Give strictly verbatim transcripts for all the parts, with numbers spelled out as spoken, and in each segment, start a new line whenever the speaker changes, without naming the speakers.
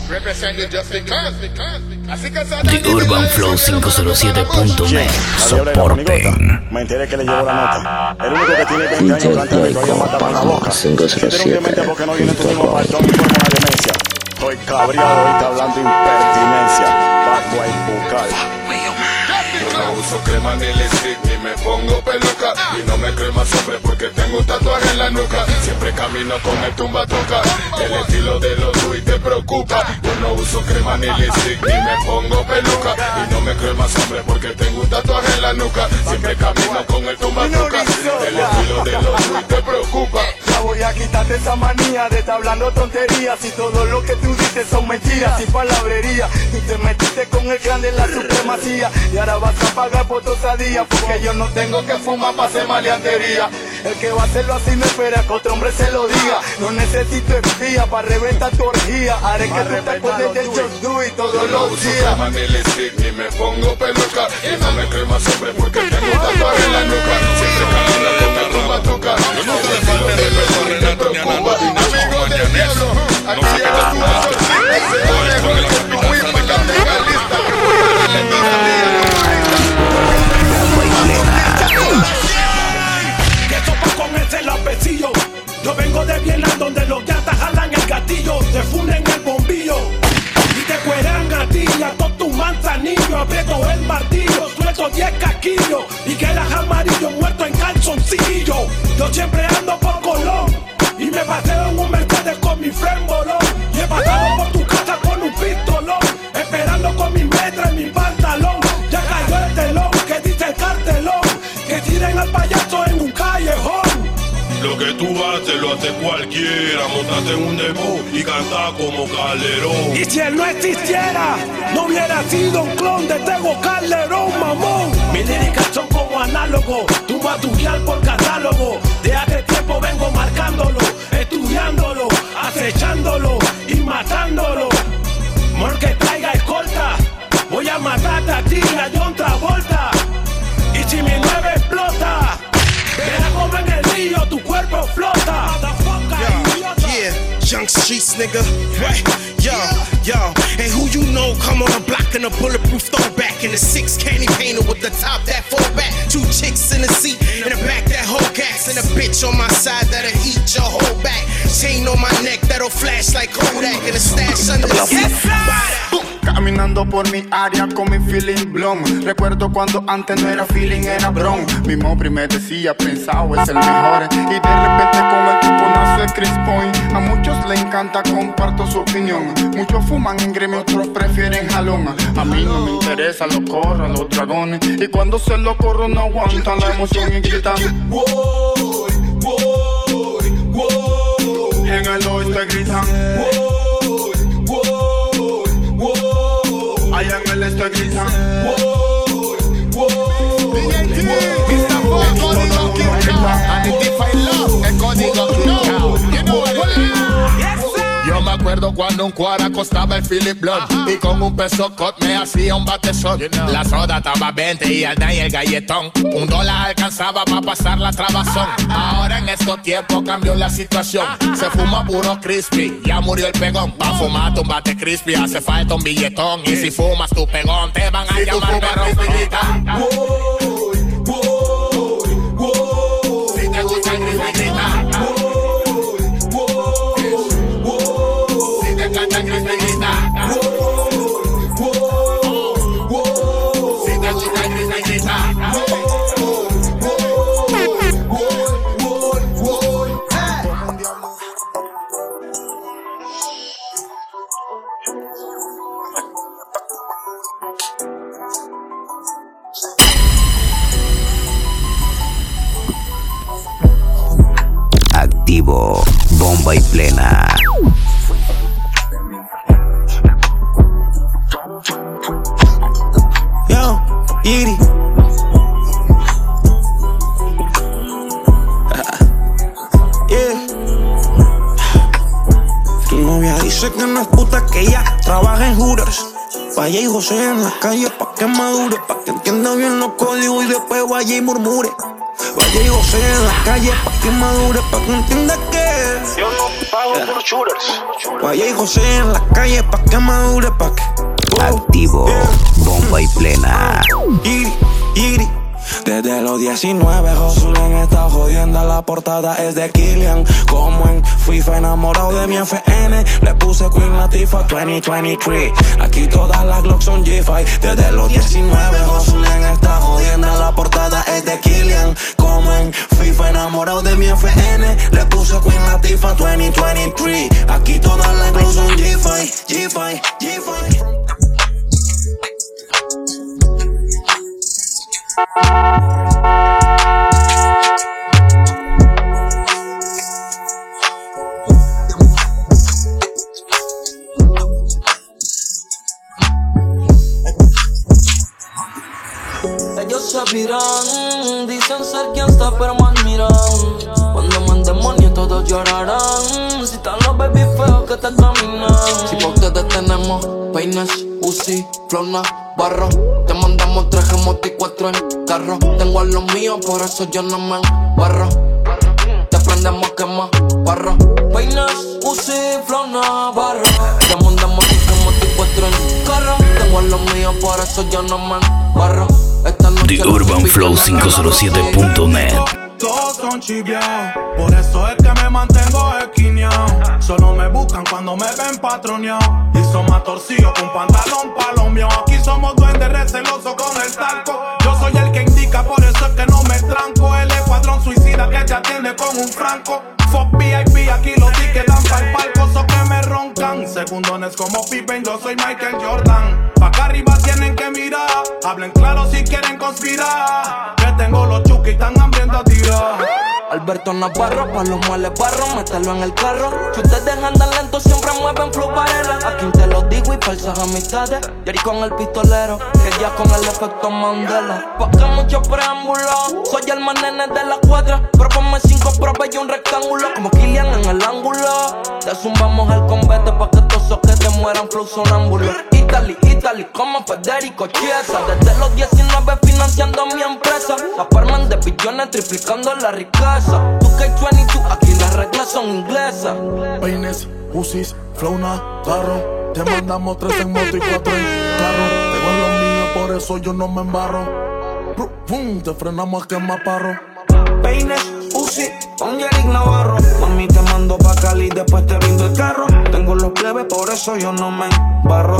The Urban Flow quinientos siete punto net. Soporten.
Me enteré que le llegó la nota. El único que tiene veinte años antes de todavía mata con la boca. Sinceramente porque no viene tu mismo partón y forma una demencia. Estoy cabreado y está hablando impertinencia. Bad boy bucal.
Yo no uso crema ni lipstick ni me pongo peluca. Y no me creo más hombre porque tengo un tatuaje en la nuca. Siempre camino con el tumba toca. El estilo de los Luis te preocupa. Yo no uso crema ni lipstick ni me pongo peluca. Y no me creo más hombre porque tengo un tatuaje en la nuca. Siempre camino con el tumba toca. El estilo de los Luis te preocupa.
Ya voy a quitarte esa manía de estar hablando tonterías. Y todo lo que tú dices son mentiras y palabrería. Y te metiste con el grande en la supremacía. Y ahora vas a pagar por tu osadía, porque yo no tengo que fumar para hacer maleantería. El que va a hacerlo así no espera que otro hombre se lo diga. No necesito espía para reventar tu orgía. Haré que tú te acuerdes del Just Do It todos los días.
No uso crema ni lipstick ni me pongo peluca. Y no me creo más hombre porque tengo un tatuaje en la nuca. Siempre camino con el rumba toca.
Yo no te falta de respeto, Renato, ni a nada.
Amigo del diablo,
no sé qué te fumaste. Con la combinación de legalista.
Yo vengo de Viena donde los gatas jalan el gatillo, te funden el bombillo y te cueran a ti y a todo tu manzanillo. Aprieto el martillo, suelto diez casquillos y quedas amarillo muerto en calzoncillo. Yo siempre ando por Colón y me paseo en un Mercedes con mi friend Bolón. Y he pasado por tu casa con un pistolón, esperando con mi metra en mi pantalón. Ya cayó el telón que dice el cartelón, que tiren al payaso en un callejón.
Lo que tú haces lo hace cualquiera. Montate en un demo y canta como Calderón.
Y si él no existiera, no hubiera sido un clon de Tego Calderón, mamón. Mis líricas son como análogos, tu material por catálogo. De hace tiempo vengo marcándolo, estudiándolo, acechándolo y matándolo. Porque traiga escolta, voy a matarte a ti, a John Travolta. Y si mi nueve explota, verás como en el río tu cuerpo flota.
Yeah, yeah, young streets nigga, right? Yo, yo, and who you know come on the block in a bulletproof throwback in the six candy painter with the top that fall back. Two chicks in the seat, in the back that whole gas, and a bitch on my side that'll eat your whole back. Chain on my neck that'll flash like Kodak, and a stash under the seat.
Caminando por mi área con mi feeling blonde. Recuerdo cuando antes no era feeling, era bron. Mi mopri me decía, pensado es el mejor. Y de repente con el tipo nace Chris Point. A muchos le encanta, comparto su opinión. Muchos fuman en gremio, otros prefieren jalón. A mí no me interesa, lo corro a los dragones. Y cuando se lo corro no aguantan la emoción y gritan wow, wow, wow. En el oeste gritan wow. Allá en el este gritan wow, wow, mister Fox, código King, Identify Love, el código King. You know what it is. Yo me acuerdo cuando un cuara costaba el Philip Blunt y con un peso cut me hacía un batezón. La soda estaba veinte y el day el galletón. Un dólar alcanzaba para pasar la trabazón. Ahora en estos tiempos cambió la situación. Se fuma puro crispy, ya murió el pegón. Pa' fumarte un bate crispy hace falta un billetón. Y si fumas tu pegón te van a si llamar perro. Woy, woy, woy. Si te gusta el crispy grita.
Activo, bomba y plena.
Yo, Yiri. Yeah. Tu novia dice que no es puta, que ella trabaja en Hooters. Vaya y José en la calle pa' que madure, pa' que entienda bien los códigos y después vaya y murmure.
Vaya y José en la calle pa' que madure, pa' que entienda que
yo no pago yeah. por shooters.
Vaya y José en la calle pa' que madure, pa' que uh,
activo,
yeah.
bomba y plena.
Iri, iri. Desde los diecinueve, Josulen está jodiendo. La portada es de Killian. Como en FIFA, enamorado de mi F N. Le puse Queen Latifah veinte veintitrés. Aquí todas las Glocks son G cinco. Desde los diecinueve, Josulen está jodiendo. La portada es de Killian. Como en FIFA, enamorado de mi F N. Le puse Queen Latifah veinte veintitrés. Aquí todas las Glocks son G cinco, G cinco, G cinco.
Ellos se viran, dicen ser quien está pero me admiran. Cuando me endemonio todos llorarán. Si están los baby feos que te caminan. Si por ustedes tenemos peines, Uzi, Flona, barro. Te mandamos tres gemotos y cuatro en carro. Tengo a los míos, por eso yo no me embarro. Te prendemos quema, barro. Peines, Uzi, Flona, barro. Te mandamos tres gemotos y cuatro en carro. Tengo a los míos, por eso yo no me embarro.
The Urban Flow quinientos siete punto net.
Todos son chiviados, por eso es que me mantengo esquineado. Solo me buscan cuando me ven patroneado. Y son más torcidos con pantalón palomeado. Aquí somos duendes recelosos con el talco. Yo soy el que indica, por eso es que no me tranco. El escuadrón suicida que te atiende con un franco. Fuck V I P, aquí los tickets dan pa'l palco. So que me roncan, segundones como Pippen, yo soy Michael Jordan. Pa' acá arriba tienen que mirar, hablen claro si quieren conspirar. Que tengo los chuques y tan hambrientos a tirar.
Alberto Navarro, pa' los mueles barro, mételo en el carro. Si ustedes andan lentos, siempre mueven flow varela. Aquí te lo digo y falsas amistades. Jerry con el pistolero, que ya con el efecto Mandela. Pa' que muchos preámbulos, soy el más nene de la cuadra. Proponme cinco pruebas y un rectángulo, como Killian en el ángulo. Te zumbamos el combate pa' que todos esos que te mueran flow sonámbulos. Italy, Italy, como Federico Chiesa. Desde los diecinueve financiando mi empresa. Aparman de billones triplicando la riqueza. Tú K veintidós, aquí las reglas son inglesas.
Peines, Uzis, Flona, carro. Te mandamos tres en moto y cuatro en carro. Tengo lo mío, por eso yo no me embarro. Pum, te frenamos a quemar parro.
Peines, Uzi, con Eric Navarro. Mami te mando pa' Cali, después te brindo el carro. Tengo los plebes, por eso yo no me embarro.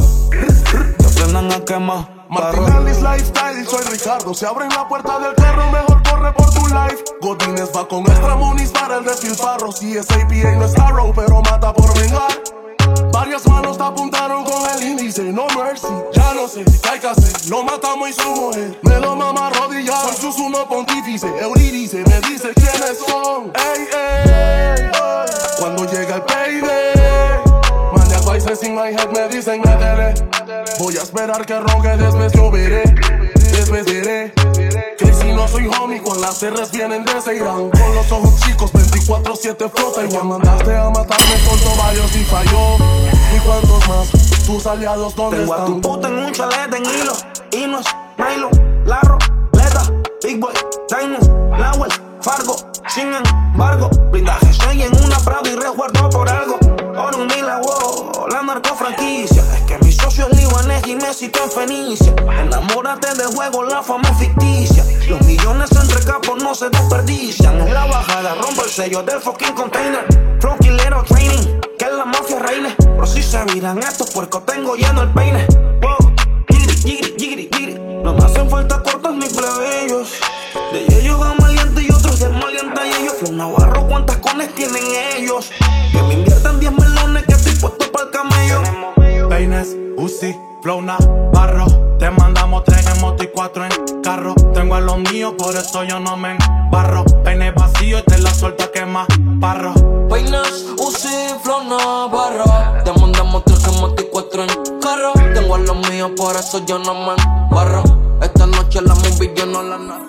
Te frenan a quemar.
Martinelli's Lifestyle, soy Ricardo. Se abren la puerta del carro, mejor corre por tu life. Godínez va con extra muniz para el despilfarro. Si es A P A no es Arrow, pero mata por vengar. Varias manos te apuntaron con el índice, no mercy. Ya no sé qué hay que hacer, lo matamos y su mujer me lo mama arrodillado. Soy su sumo pontífice, Eurídice, me dice quiénes son. Ey, ey, ey. Cuando llega el payday, maniac voices in my head me dicen métele. Voy a esperar que rogue, después yo veré, después veré. Que si no soy homie, con las R's vienen de Seirán. Con los ojos chicos, veinticuatro siete flota. Igual mandaste a matarme con toballos y falló. ¿Y cuántos más? Tus aliados, ¿dónde
Tengo
están?
a tu puta en un chalet en hilo. Inos, Nylon, Larro, Leta, Big Boy, Tainos, Lawel, Fargo. Sin embargo, blindaje soy en una Prado y resguardo por algo. Ahora un mila, wow, la narcofranquicia. Es que mi socio es libanés y me citó en Fenicia. Enamórate del juego, la fama es ficticia. Los millones entre capos no se desperdician. En la bajada rompo el sello del fucking container. Flow killero training, que la mafia reine. Pero si se viran estos puercos, tengo lleno el peine. Wow, giri, giri, giri, giri. No me hacen falta cortos ni plebeyos. De ellos van malientes y otros desmalientan y ellos. Flow Navarro, ¿cuántas cones tienen ellos? Que me inviertan diez melones que estoy puesto para el camello.
Peines, Uzi, Flow Navarro. Te mandamos tres en moto y cuatro en carro. Tengo a los míos, por eso yo no me embarro. Peine vacío y te la suelto a quemar parro.
Peines, Uzi, Flow Navarro. Te mandamos tres en moto y cuatro en carro. Tengo a los míos, por eso yo no me embarro. Esta noche la movie yo no la narro.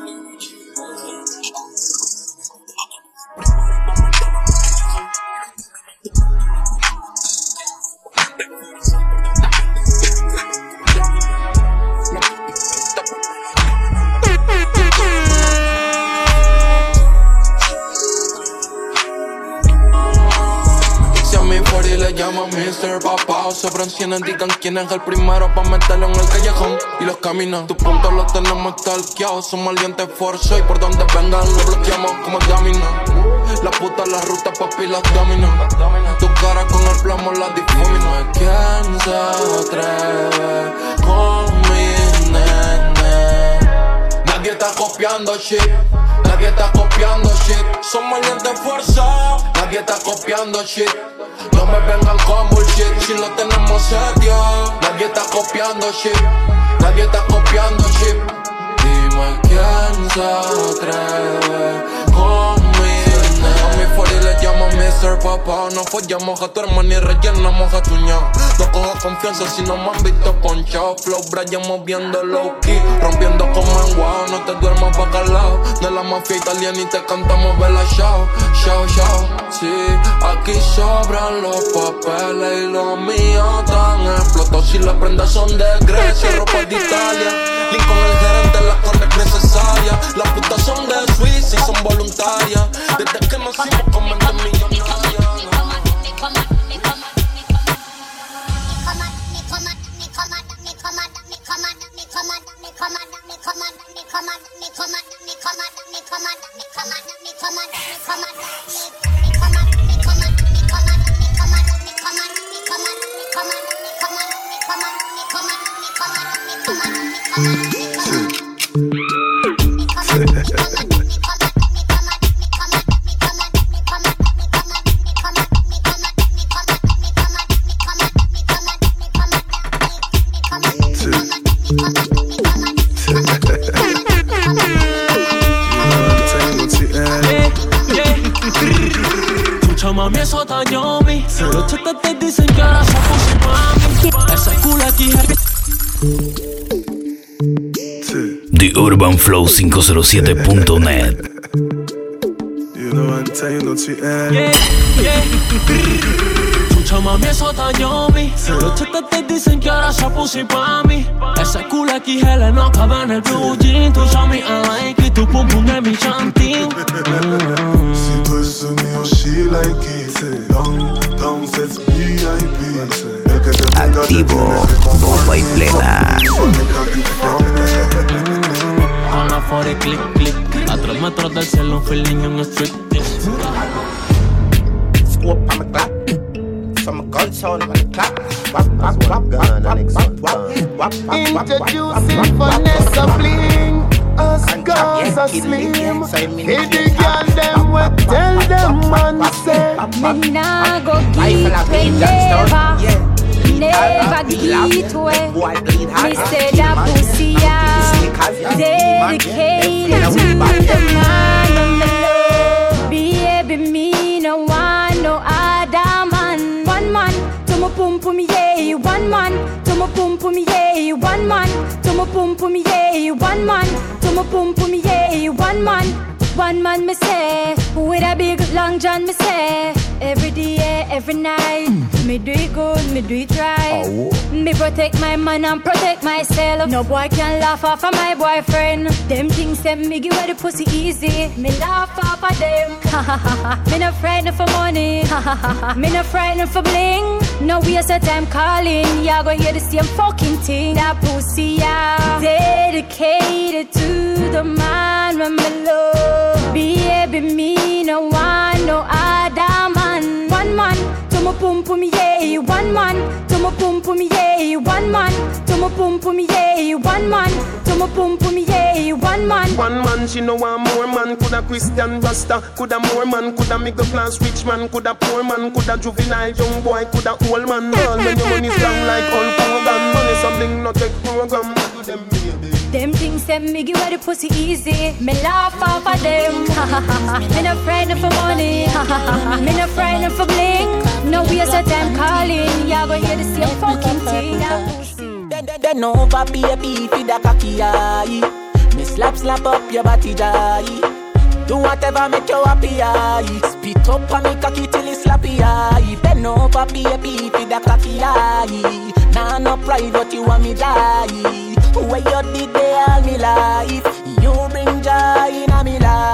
llaman mister Papao. Se encienden, digan quién es el primero pa' meterlo en el callejón y los caminos. Tus puntos los tenemos stalkeados. Somos alientes force y por donde vengan lo bloqueamos como domino. La puta, la ruta, papi, las domino. Tu cara con el plomo la difumina. ¿Quién se atreve con mi nene? Nadie está copiando shit. Nadie está copiando shit. Somos alientes fuerza. Nadie está copiando shit. No me vengan con bullshit. Si lo tenemos serio. Nadie está copiando shit. Nadie está copiando shit. Dime quién se atreve con a mi forty le llamo mister Papá. No follamos a tu hermana y rellenamos a tu ñao. No cojo confianza si no me han visto ponchao. Flow Brian moviendo low key, rompiendo como en wow. No te duermas bacalao. De la mafia italiana y te cantamos bella show. Show, show, sí. Aquí sobran los papeles y los míos tan explotados. Si las prendas son de Grecia, ropa de Italia. Lincoln el gerente, la connect necesaria. Las putas son de Suiza y son voluntarias. Desde que nacimos como de millonarias.
Mami, eso está yummy. Los chetas te dicen que ahora son pussy mami. Ese culo aquí es
The Urban Flow cinco cero siete punto net.
Yeah, yeah. Chucha, mami, eso está yummy. Los chetas te dicen que ahora son pussy mami. Ese culo aquí es no cabe en el blue jean. Tu show me I like it. Tu pum pum es mi chantín.
Si tú es mío, she like it. Down, down, sets V I P.
Activo, bomba y plena.
On la forty, click, click. A tres metros del cielo, un feeling en el street.
Scope on the clock. Some gun sound on the clock. Wap, wap, wap, wap, wap, wap, wap.
Introducing Vanessa Bling. Us girls are slim. Hey, the girl them we tell them man say
me nah go give way never, never give way. Me say that pussy a dedicated to the man of me love. Baby, me no want no other man. One man to my pum pum yeah, one man to my pum pum yeah, one man to my pum pum yeah, one man. To my pum pum yeah, one man, one man me say. With a big long john me say. Every day, every night, me do it good, me do it right. Oh. Me protect my man and protect myself. No boy can laugh off of my boyfriend. Them things say me give away the pussy easy. Me laugh off of them. Me no frightened for money. Me no frightened for bling. No waste of time calling. Y'all go hear the same fucking thing. That pussy yeah, dedicated to the man when me love. Baby, me no want no other man. One man to my pum pum yeah, one man to my pum pum yeah, one man to my pum pum yeah, one man to my pum pum yeah, one man.
One man she no want more man. Coulda Christian Rasta, coulda more man, coulda middle class rich man, coulda poor man, coulda juvenile young boy, coulda old man. All when your money's down like all program, money something not take program. Do them baby.
Them things say me give away the pussy easy. Me laugh off of them. Me no frightened for money. Me no frightened for bling. No waste of time calling. Y'all go hear the same fucking thing.
Then, then, then over baby feed the cocky eye. Me slap slap up your body jai. Do whatever make you happy eye. Spit up on me cocky till it's slappy eye. Then over baby feed the cocky eye. Nah no pride but you want me die. Where you did they all me life. You bring joy in a me life.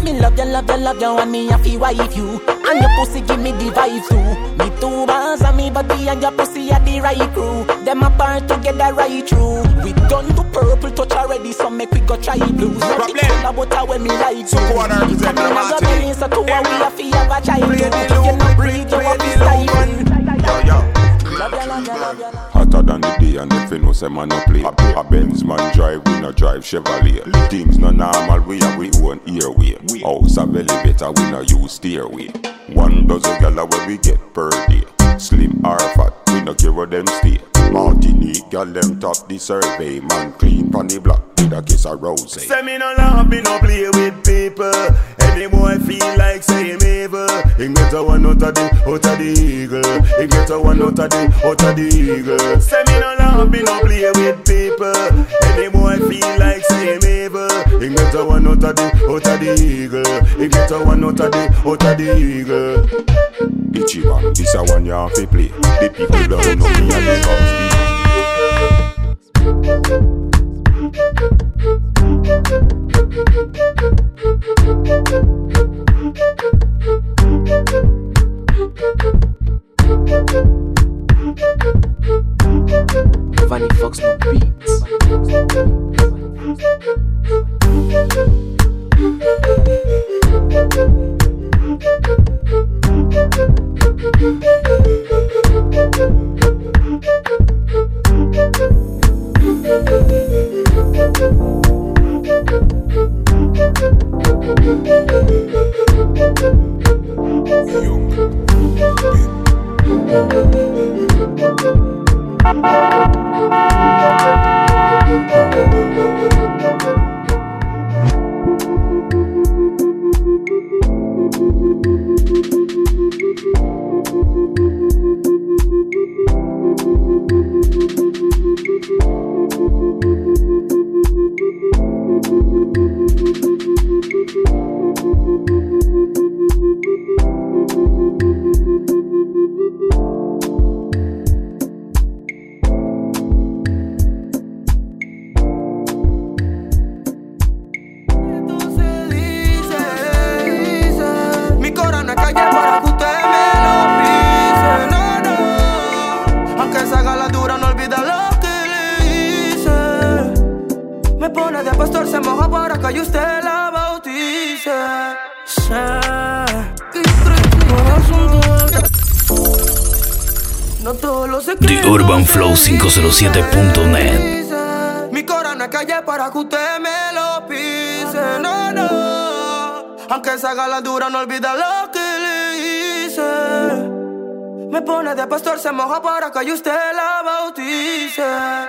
Me love you, love you, love you, and me happy wife you. And your pussy give me the vibe too. Me two bands and me body and your pussy are the right crew. Them apart together right through. We done to purple touch already, so make we go try blues. Nothing cool about how when me like
so go on and represent the Martin.
So to a we have to have a child. You not breathe, you have to style.
Yo, yo.
Hotter than the day and if you know say man no play. A, a Benz man drive, we no drive Chevrolet. Things no normal, we have we own airway. House a belly better, we no use stairway. One dozen gala where we get per day. Slim or fat, we no care where them stay. Martinique, gal them top the survey. Man clean pon the block with a kiss of rose.
Say me no laugh, me no play with people. Any boy feel like say him evil. He get a one out of the, out of the eagle. He get a one out of the, out of the eagle. Say me no laugh, me no play with people. Any boy feel like say him evil. He get a one out of the, out of the eagle. He get a one out of the, out of the eagle.
Ichiban, this a one you have to play. The people don't know me and the house.
Vanny Fox no beats.
The Urban Flow cinco cero siete punto net.
Mi cora no es calle para que usted me lo pise. No, no. Aunque se haga la dura, no olvida lo que le hice. Me pone de pastor, se moja para que yo usted la bautice.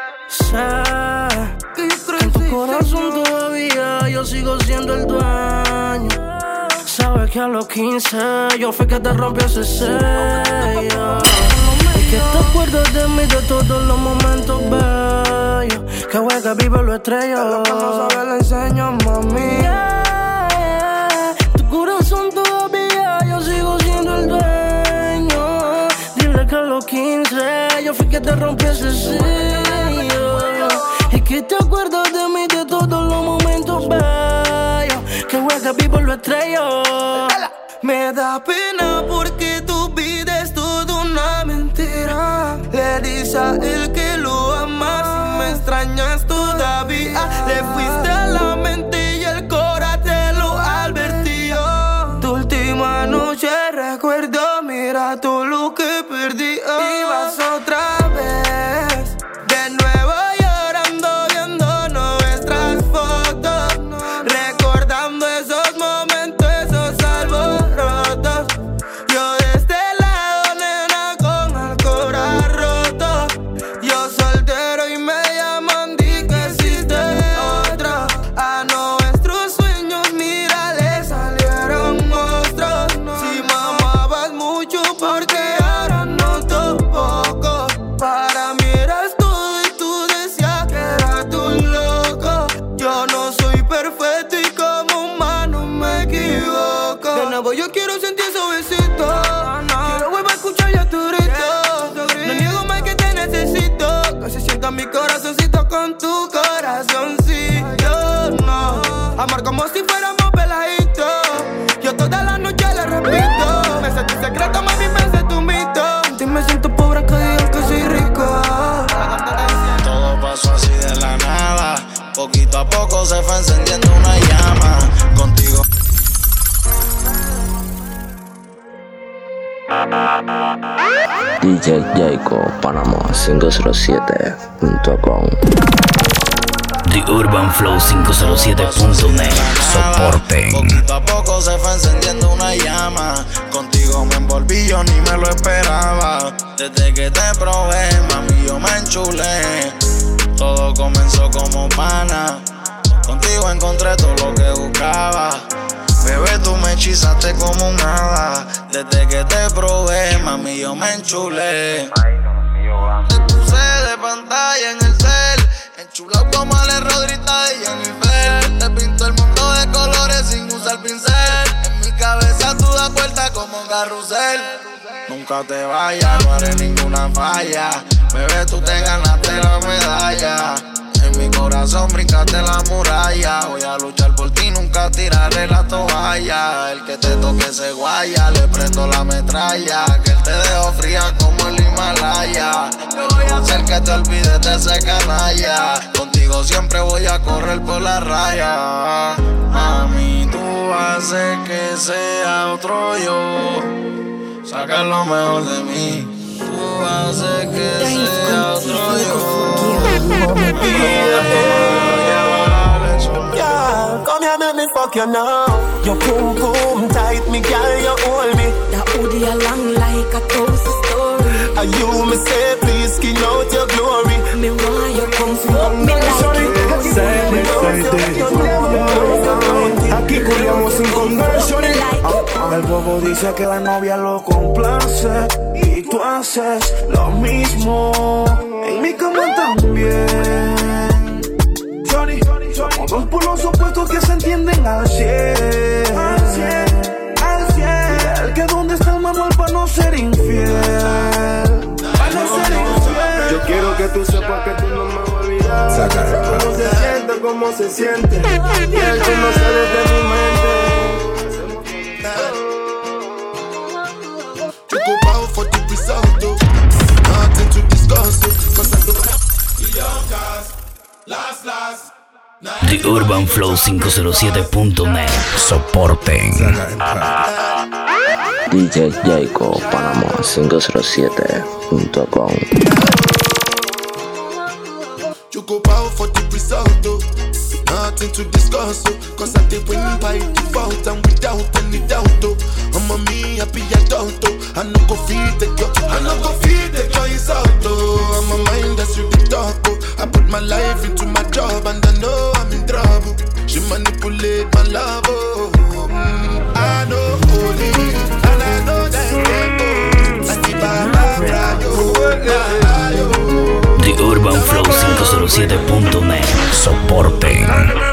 Sé que yo creo en tu corazón todavía yo sigo siendo el dueño. Sabes que a los quince yo fui que te rompió ese sello. Y que te acuerdas de mí de todos los momentos bellos. Que juega vivo lo estrello. Lo que no sabes le enseño, mami. Yeah, yeah. Tu corazón todavía yo sigo siendo el dueño. Dile que a los quince yo fui que te rompí ese sello. Y que te acuerdas de mí de todos los momentos bellos. Que juega vivo lo estrello. Me da pena porque tu vida es toda una mentira. Le dices a él que lo amas y me extrañas todavía. Le fuiste a la mente y el cora te lo advirtió. Tu última noche recuerdo, mira todo lo que perdí. Y vas otra vez, de nuevo llorando, viendo nuestras fotos, recordando esos momentos, esos alborotos. Yo de este lado, nena, con el corazón roto. Yo soltero y me llaman, di que existe otro. A nuestros sueños, mira, le salieron monstruos. Si mamabas mucho, porque ahora noto poco. Para mí eras todo y tú decías que eras tu loco. Yo no soy perfecto y como humano me equivoco. De nuevo yo quiero sentir su besito. Quiero volver a escuchar ya tu grito. No niego más que te necesito. Que se sienta mi corazoncito con tu corazoncito. No, amor como si fuéramos peladitos.
D J Jayco, Panamá cinco cero siete punto com.
The Urban Flow cinco cero siete punto net. Soporten.
Poquito a poco se fue encendiendo una llama. Contigo me envolví, yo ni me lo esperaba. Desde que te probé, mami, yo me enchulé. Todo comenzó como pana. Contigo encontré todo lo que buscaba. Bebé, tú me hechizaste como nada. Desde que te probé, mami, yo me enchulé. Te puse de pantalla en el cel, enchulado como Ale Rodríguez y Jennifer. Te pinto el mundo de colores sin usar pincel. En mi cabeza tú das vuelta como un carrusel. Nunca te vayas, no haré ninguna falla. Bebé, tú te ganaste la medalla. En mi corazón brincaste la muralla. Voy a luchar por ti, nunca tiraré la toalla. El que te toque se guaya, le prendo la metralla. Que él te dejó fría como el Himalaya. Yo voy a hacer que te olvides de ese canalla. Contigo siempre voy a correr por la raya. Mami, tú haces que sea otro yo. Saca lo mejor de mí. Tú haces que sea otro yo.
Yeah, come here, make me fuck you now. Your boom boom tight, me girl, you hold me.
That hoodie along like a toast story.
And you me say, please skin out your glory.
Me want you come fuck me like.
Aquí culiamos sin conversión. El bobo dice que la novia lo complace y tú haces lo mismo. En mi cama también. Johnny, somos dos polos opuestos que se entienden al cien. Al cien, al cien. El que donde está el manual para no ser infiel. Para no ser infiel. Yo quiero que tú sepas que tú no me vas a olvidar. Cómo se siente, cómo se siente. Y el que no sale de mi mente.
Ocupado for the result, nothing to discuss, cause I don't have last, last.
The Urban Flow cinco cero siete punto net. Soporten.
D J Jayco, Panamá cinco cero siete punto com.
Ocupado for the result, nothing to discuss, cause I did win by default and without any doubt. I'm a me happy adult, I no go feed the girl, I no go feed the girl is out. I'm a mind that's you the talk. I put my life into my job and I know I'm in trouble. She manipulate my love. Mm, I know holy and I know that tempo. I keep
The Urban Flow cinco cero siete punto net. Soporten.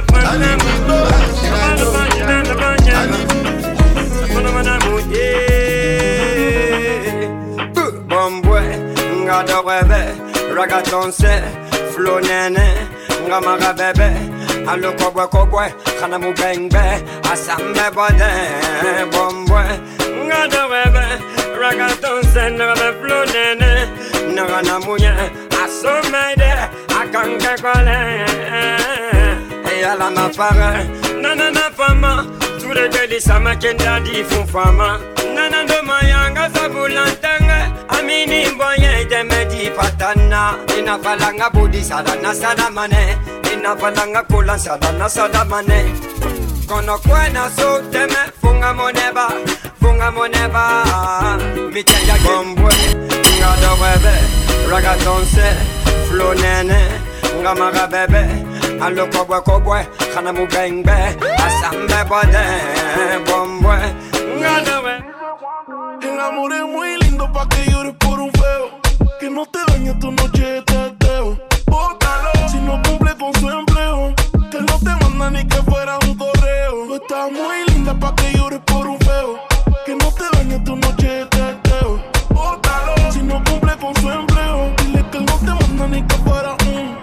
Ngada rêve, ragaton se, flow nene, ngamara bébé, allo kobwe kobwe, kana mu bengbe, asambe bode, bombwe, ngada rêve, ragaton se, ngamara flow nene, ngana muye, asomede, akanke kole, et la ma pare, nanana fama, tous les gars des sama kenda di font fama, nanando mayanga sabulantanga. Amini mboye demedi patana. Ina falanga budi sadana sadamane. Ina falanga kula sadana sadamane. Kono kwena so teme funga moneba. Funga moneba. Mitenga gombwe. Ngada webe. Ragaton se. Flow nene. Ngamara bebe. Allo kobwe kobwe. Kana mu bengbe. Asambe bode. Bombwe. Ngada webe.
El amor es muy lindo pa' que llores por un feo. Que no te dañe tu noche de teteo. Bótalo si no cumple con su empleo. Que no te manda ni que fuera un correo. Tú estás muy linda pa' que llores por un feo. Que no te dañe tu noche de teteo. Bótalo si no cumple con su empleo. Dile que no te manda ni que fuera un.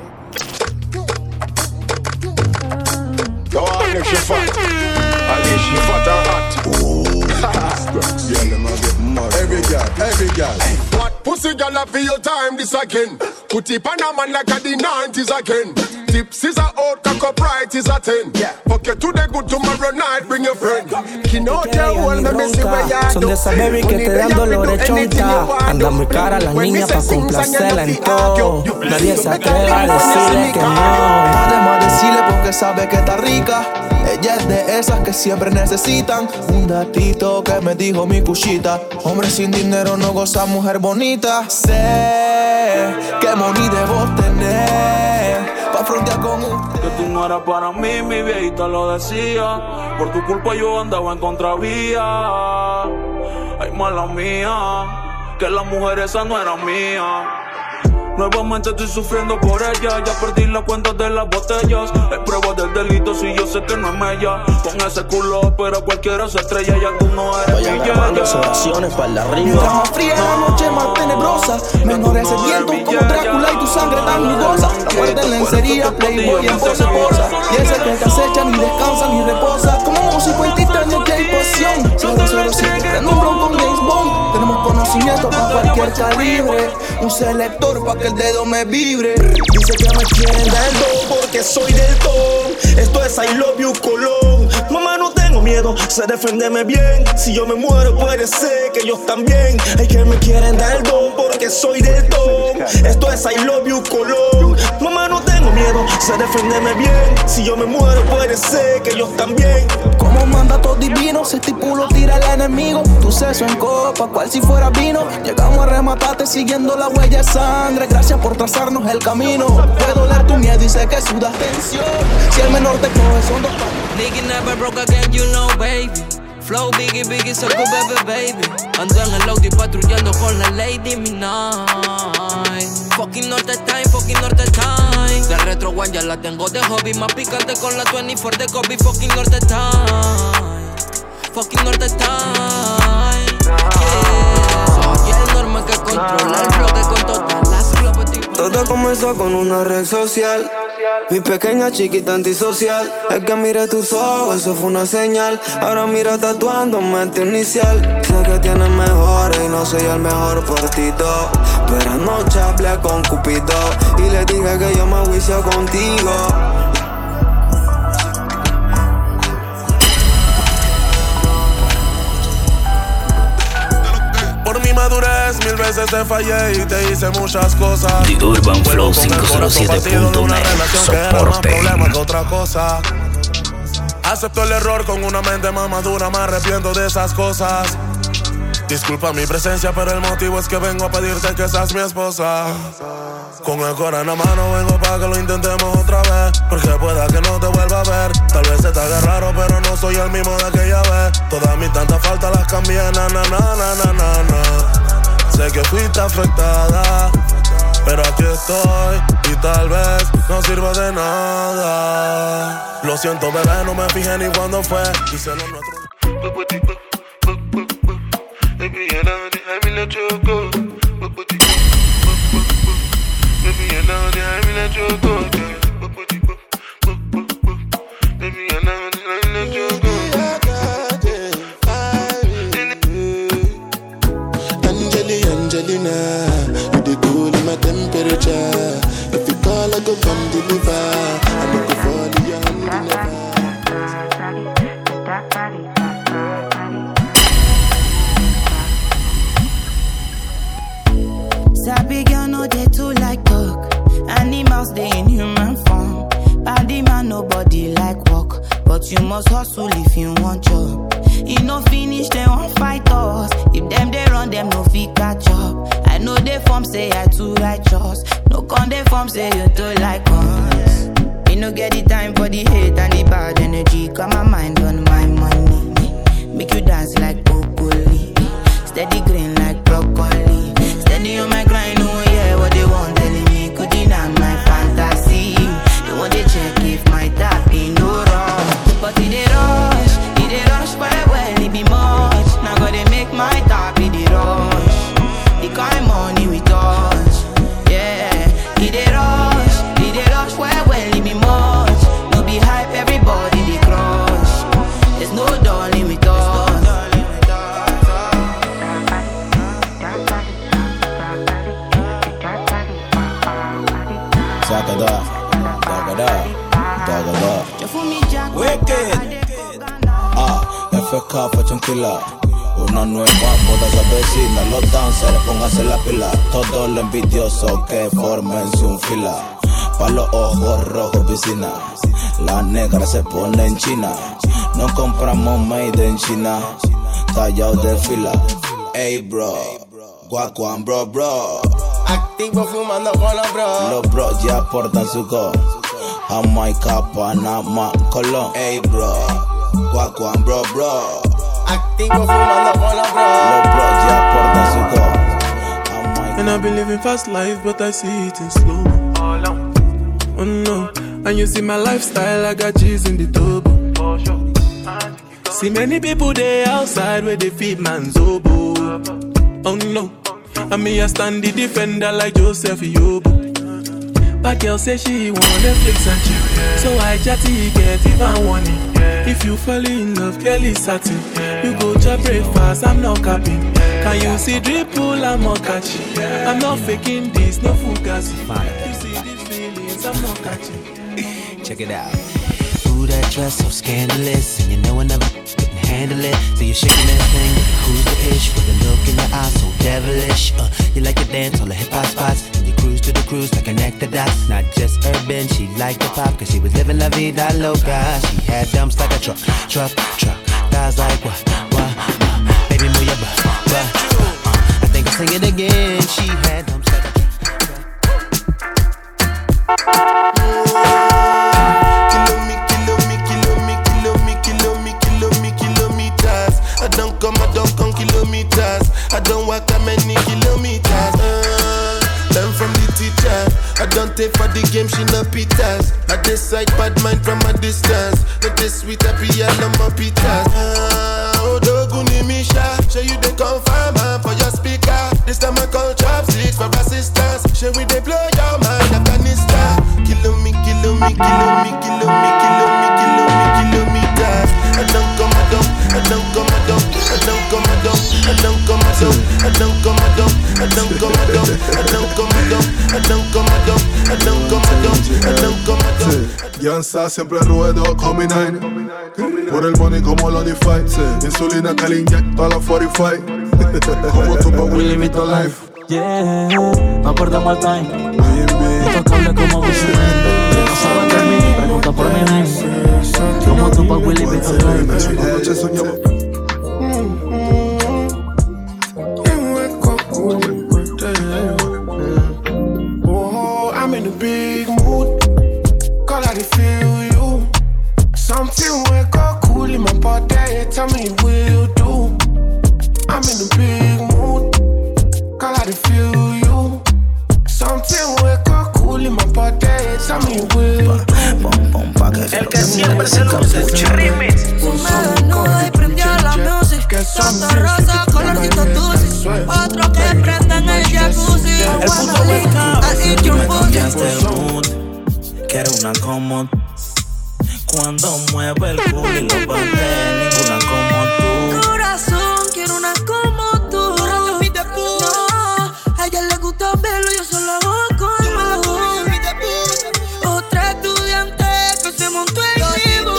Yo, I get you fat. I get you fat and hot. Yeah, let me get mad. Every girl, every girl. What pussy girl have for your time this again? Put it on a man like a the nineties again.
tips is a out, cock up right is a ten. Yeah. Fuck you today, good tomorrow night, bring your friend. Quinote, well, me missy where you
son de esa baby que te dan dolores chonta. Anda muy cara las niñas pa' complacerla en todo. Nadie se atreve a decirle que no. Además decirle porque sabe que está rica. Ella es de esas que siempre necesitan un datito que me dijo mi cuchita. Hombre sin dinero no goza mujer bonita. Sé que money debo tener pa' frontear con un...
Que tú no eras para mí, mi viejita lo decía. Por tu culpa yo andaba en contravía. Ay, mala mía, que la mujer esa no era mía. Nuevamente estoy sufriendo por ella. Ya perdí la cuenta de las botellas. Es prueba del delito si yo sé que no es mella. Con ese culo pero cualquiera se estrella. Ya tú no eres
Vayan
mi
grabando
yaya.
oraciones para la arriba. Mientras más fría la noche más tenebrosa. Menores sedientos como Drácula y tu sangre tan jugosa. La muerte en lencería, playboy en pose posa. Y ese que te acecha ni descansa ni reposa. Como músico en titanio que hay pasión. cero cero siete, prendo un bronco con James Bond. Tenemos conocimiento para cualquier calibre. Un selector pa' que el dedo me vibre.
Dice que me quieren del do porque soy del ton. Esto es I love you Colón. Mamá, no tengo miedo, sé defenderme bien. Si yo me muero puede ser que ellos también. Hay que me quieren del don porque soy del ton. Esto es I love you Colón. Mamá, no tengo miedo, sé defenderme bien. Si yo me muero puede ser que ellos también.
Como mandato divino, se estipulo tira al enemigo. Tu seso en copa, cual si fuera vino. Llegamos a rematarte siguiendo la huella de sangre. Gracias por trazarnos el camino. Puedo leer tu miedo y sé que sudas tensión. Si el menor te coge son dos palos.
Nigga never broke again, you know, baby. Flow biggie, biggie, so good, baby, baby. Ando en el Audi patrullando con la Lady Midnight. Fucking Norte Time, fucking Norte Time. De Retro One ya la tengo de hobby. Más picante con la veinticuatro de Kobe. Fucking Norte Time. Fucking Norte Time. Yeah. Soy el normal que controla el bloque con todas las globos.
Todo comenzó con una red social. Mi pequeña chiquita antisocial. Es que miré tus ojos, eso fue una señal. Ahora mira tatuándome tu inicial. Sé que tienes mejores y no soy el mejor por ti todo. Pero anoche hablé con Cupido y le dije que yo me juicio contigo.
Por mi madurez mil veces te fallé y te hice muchas cosas.
The Urban Flow cinco cero siete punto net. Soporte.
Problema que otra cosa. Acepto el error con una mente más madura. Me arrepiento de esas cosas. Disculpa mi presencia, pero el motivo es que vengo a pedirte que seas mi esposa. Con el corazón en la mano vengo pa' que lo intentemos otra vez. Porque pueda que no te vuelva a ver. Tal vez se te haga raro, pero no soy el mismo de aquella vez. Todas mis tantas faltas las cambié, na na na na na na na. Sé que fuiste afectada, pero aquí estoy y tal vez no sirva de nada. Lo siento, bebé, no me fijé ni cuándo fue. Hice lo nuestro. Baby, I love it, I let you go. Baby, I love it, I let you go. Baby, I love it, I let you go.
Angeli, Angelina, you the cool in my temperature. If you call, I go come deliver. I look for your hand never.
Sabi girl no they too like talk. Animals they in human form. Body man nobody like walk, but you must hustle if you want job. You no finish they won't fight us. If them they run them no fit catch up. I know they form say I too righteous. No con they form say you too like us. Me no get the time for the hate and the bad energy. Got my mind on my money. Make you dance like broccoli. Steady green like broccoli. Steady on my grind, oh yeah, what they want telling me could deny my fantasy. They want to check if my tap ain't no wrong. But it they rush, it they rush well, well, it be much. Now gotta make my tap, it they rush. The kind money we touch, yeah. It they rush, it they rush well, well, it be much. No be hype, everybody they crush. There's no darling with us.
Saca da,
¿verdad? Dagada. Wicked. Ah, F K Fashion Killer. Una nueva boda se avecina. Los dancers pónganse la pila. Todos los envidiosos que formense un fila. Pa' los ojos rojos piscina. La negra se pone en China. No compramos made en China. Tallado de fila. Ey bro, guacuan bro bro.
Activo fumando con los bros.
Los bros ya portan su go. Jamaica, Panamá, Colón. Ey bro, guacuan bro bro.
Activo fumando con los bros.
Los bros ya portan su go.
And I've been living fast life, but I see it in slow. Oh no, and you see my lifestyle, I got G's in the turbo. See many people there outside where they feed man's oboe. Oh no, and me a stand the defender like Joseph Yobo. But girl say she want Netflix and chill, so I chatty get even warning. If you fall in love, Kelly satin. You go to breakfast, I'm not capping. Can you see dripple, I'm not catching. I'm not faking this, no fugazi. You see the feelings, I'm not catching.
Check it out. Ooh, that dress so scandalous, and you know I never couldn't handle it. So you're shaking that thing, who's the ish? With a look in your eyes so devilish. Uh, you like to dance all the hip hop spots, and you cruise to the cruise like connect the dots. Not just urban, she liked the pop, cause she was living la vida loca. She had dumps like a truck, truck, truck. Thighs like what, what, what? Baby, move your butt, butt. Uh, I think I'll sing it again. She had dumps like a truck.
I don't come, I don't come kilometers. I don't walk that many kilometers. Uh, learn from the teacher. I don't take for the game, she no pitas. I decide bad mind from a distance. Not this sweet happy, I love my pitas. Uh, oh, Doguni Misha, show you the confirm for your speaker. This time I call chopsticks for assistance. Show we they blow your mind, Afghanistan. Kilo me, kilo me, kilo me, kilo me, kilo me, kilo me, kilometers. I don't come, I don't, I don't come, I don't, I don't come, I don't, I don't come, I don't, I don't come, I don't, I don't come, I don't, I don't come, I don't, I don't come, I don't, I don't come, I don't, I don't come, I don't.
Yansa siempre ruedo con mi nine. Por el money como lo defy. Insulina Kalin Jack, toda la cuarenta y cinco. Como tu pa' Willy Mito Life.
Yeah, no perdamos el time. Intocable como Vicente. No saben de mí, pregunta por mi name. Como tu pa' Willy Mito Life.
Anoche soñamos.
Oh, I'm in a big mood. Call I feel you. Something wake up cool in my body. Tell me will do. I'm in a big mood. Call I feel you. Something wake up cool in my body. Tell me will do.
El que siempre se luce, remix.
Me desnuda y prendió la music. Santa Rosa, colorcito dulce. Otro que prendan el jacuzzi.
El puto
lica, así
cambiaste el mood. Quiero una como cuando mueve el culo y lo bate. Ninguna como tú.
Corazón, quiero una como tú. No, a ella le gusta verlo, yo solo hago con otra estudiante que se montó en vivo.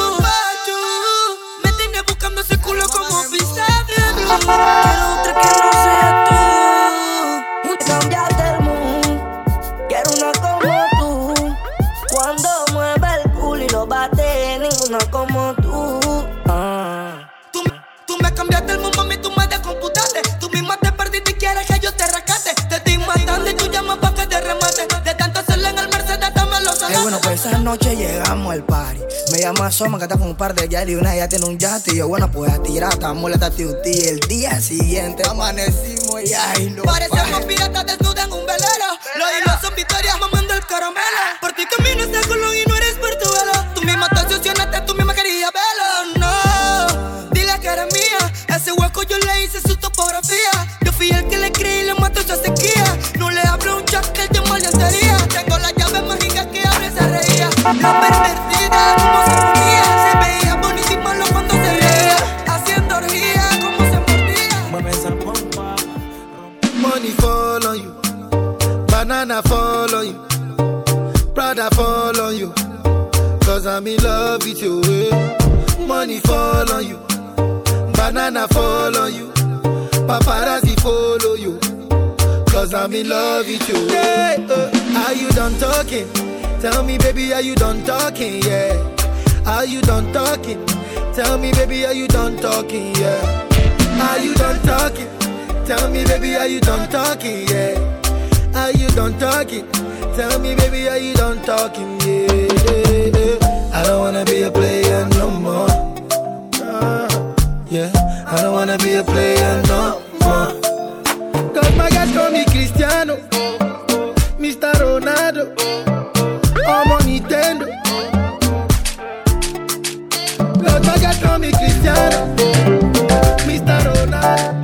Me tiene buscando ese culo como pizza. Quiero otra que no sea tú. Cambiaste el mood. Quiero una como tú. Cuando mueve el culo y lo bate, ninguna como tú. Ah. Tú, tú me cambiaste el mood, mami, tú me descomputaste. Tú misma te perdiste y quieres que yo te rescate. Te estoy matando y tú llamas pa' que te remate. De tanto hacerlo en el Mercedes, dame los salates.
Eh, bueno, pues esa noche llegamos al party. Me llama Soma, que está con un par de yali y una ya tiene un yate. Y yo, bueno, pues a tirar, estamos la tatiuti. El día siguiente amanecimos y ay, no.
Parecemos piratas desnudas en un velero. Los hilos son victorias mamando el caramelo. Por ti camino este colón y no eres portuguelo. Tú misma te obsesionaste, tú misma querías verlo. No, dile que eres mía. Ese hueco yo le hice su topografía. Yo fui el que le creí y le mató esa sequía. No le abro un chat que él te maleantería. Tengo la llave mágica que abre y se reía. La pervertida como se ponía. Se veía bonísima lo cuando se reía. Haciendo orgía como se mordía.
Mueve esa pompa.
Money follow you. Banana follow you.
Prada fall on you, cause I'm in love with you. Eh? Money fall on you, banana fall on you, paparazzi follow you, cause I'm in love with you. Hey, uh, are you done talking? Tell me, baby, are you done talking? Yeah. Are you done talking? Tell me, baby, are you done talking? Yeah. Are you done talking? Tell me, baby, are you done talking? Yeah. Are you done talking? Tell me, baby, are you done talking? Yeah. I don't wanna be a player no more. Yeah. I don't wanna be a player no more. Cause my guys call me Cristiano, Mister Ronaldo, I'm on Nintendo. Cause my guys call me Cristiano, Mister Ronaldo.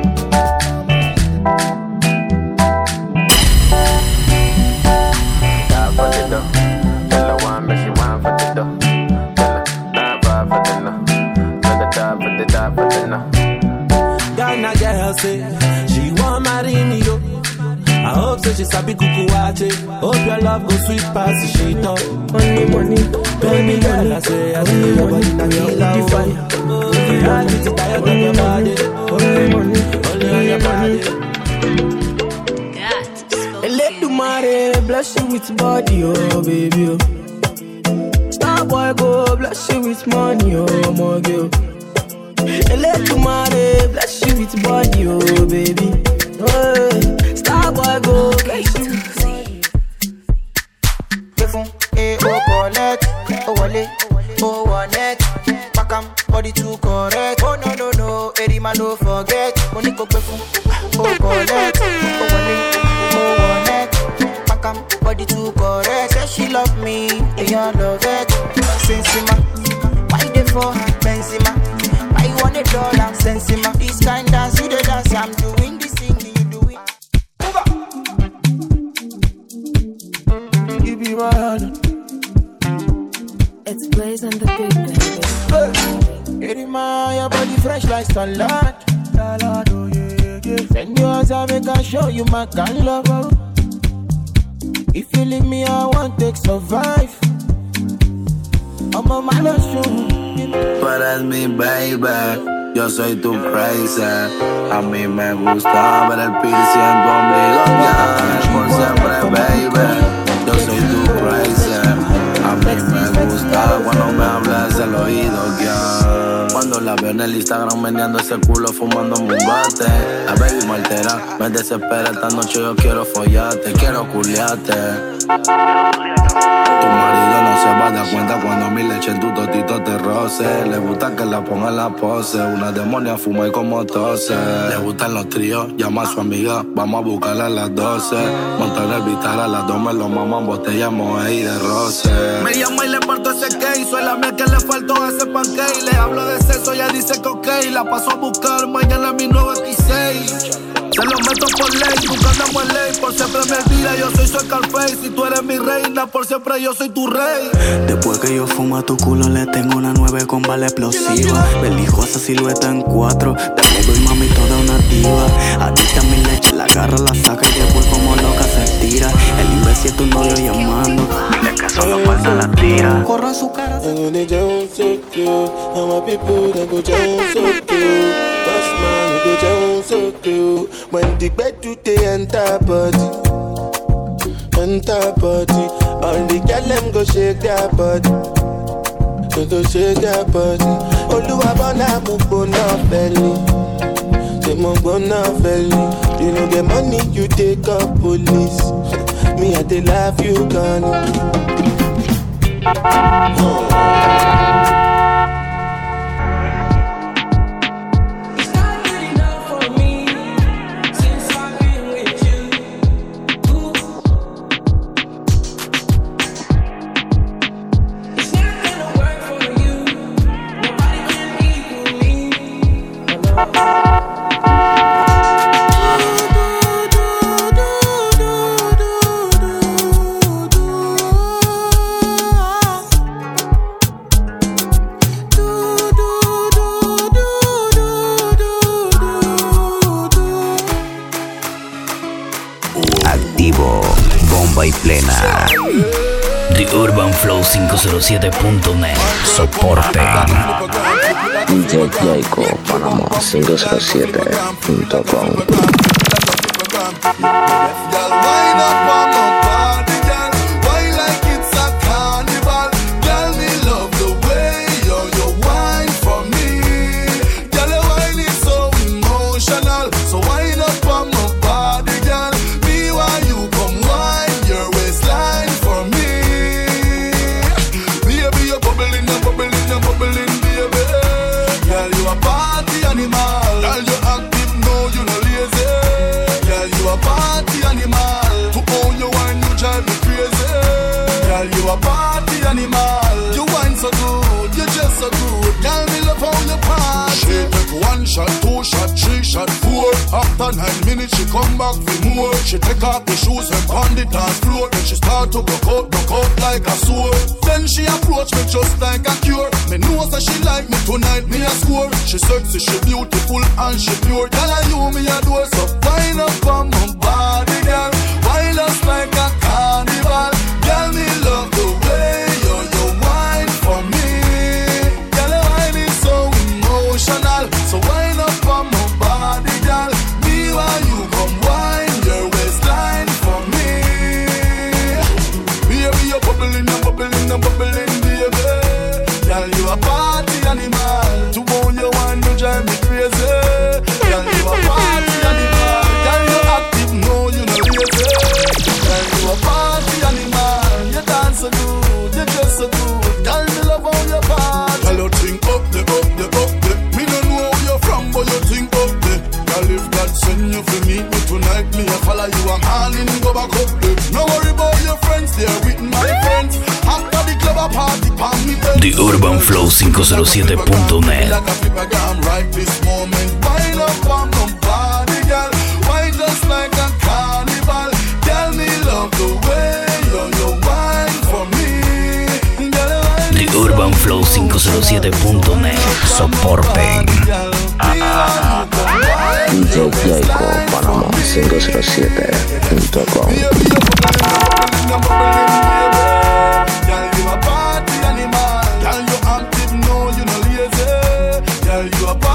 Die for the dough. Tell her one, but she want for the dough. Tell her die for the no. Tell her die for the die for the no.
Ghana girl say she want marry me yo. I hope so she sabi kukuwache. Hope your love go sweet past the shit up. Money, money, baby girl I say I see your body na kill out fire. I need to tired of your body. Only money, only on your body.
Let the money bless you with body, oh baby. Oh. Star boy go bless you with money, oh my girl. Let the money bless you with body, oh baby. Oh, star boy go bless you with body.
Eh, oh collect, oh wale, oh one neck, pack 'em body too correct. Oh no no no, Eddie man no forget. Money go pay oh collect, oh wale, oh one neck, pack 'em body too correct. Say she love me, and I love it. Sensima, why they for her Benzema? I want a dollar, Sensima. This kind dance, you the dance, I'm doing this thing, you do it.
Give me my hand.
It's Blaze and the Big Baby.
Hey, man, your body fresh like salad. Salad, oh yeah, yeah. Send yours, I make I show you my kind love. If you leave me, I won't take survive. I'm a man of shoe.
Tú eres mi baby, yo soy tu crazy. A mí me gusta ver el piercing en tu ombligo, yeah. Por siempre, baby, yo soy tu crazy. A mí me gusta cuando me hablas el oído, yeah. Cuando la veo en el Instagram meneando ese culo, fumando un bate. La baby me altera, me desespera. Esta noche yo quiero follarte, quiero culiarte. Tu marido no se va a dar cuenta cuando mi leche en tu totito te roce. Le gusta que la ponga en la pose. Una demonia fuma y como tose. Le gustan los tríos, llama a su amiga. Vamos a buscarla a las doce. Montar el vital a las dos, me lo maman botella, moe y de roce. Me llama y le parto ese case. Soy la mía que le faltó ese pancake. Le hablo de sexo, ella dice que ok. La paso a buscar mañana mi nuevo X seis. Se lo meto por ley, buscando en ley. Por siempre me olvida, yo soy su Scarface. Si tú eres mi reina, por siempre yo soy tu rey.
Después que yo fumo a tu culo, le tengo una nueve con bala explosiva. Me elijo esa silueta en cuatro. Te pego y mami toda una diva. Adicta a mi leche, la agarra, la saca y después como loca se tira. El imbécil es tu novio llamando. Dile que solo falta la tira.
Corra su cara.
I'm gonna down so cute. And my people they go down so cute. Boss man, you go down so cute. When the bed do they enter body, enter body. All the girl them go shake their body, so go shake their body. Oluwa bona mo bona belly, say mo bona belly. You know get money, you take up police. Me I dey love you, gone.
Activo, bomba y plena.
The Urban Flow cinco cero siete punto net. Soporte.
D J Jaiko, Panama cinco cero siete punto com.
Shot, two shot, three shot, four. After nine minutes, she come back for more. She take off the shoes and pound the dance floor. Then she start to broke out, broke out like a sword. Then she approach me just like a cure. Me know that she like me tonight, me a score. She sexy, she beautiful and she pure. Tell her you me a door, so wind up on my body, girl. Wind us like a carnival. Girl, me love the way you, you wine for me. Girl, your wine is so emotional. So wind up on my body, girl. Me while you come wine your waistline for me. Baby, you're bubbling, you're bubbling, you're bubbling, baby. Girl, you a party animal. To own your wine, you drive me crazy. Girl, you a party animal. Girl, you active, no, you no lazy. Girl, you a party animal. You dance so good, you dress so good. Girl, me love how you party. Girl, you think up the, up the, up the. Me no know where you're from, but you think up the. Girl, if God send you for meet me tonight, me a follow you a man and go back up the. No worry about your friends, they're with my friends. After the club a party, pan me bed.
The Urban Flow cinco cero siete punto net.
Like a flipper girl, right this moment. Wind up on my body, girl. Wine just like a carnival. Girl, me love the way you, you wine for me. Girl,
The Urban Flow cinco cero siete punto net. Soporte.
D J Jaiko, Panama cinco cero siete punto com.
Girl, you a party animal. Girl, you active, no, you no lazy. Girl, you a party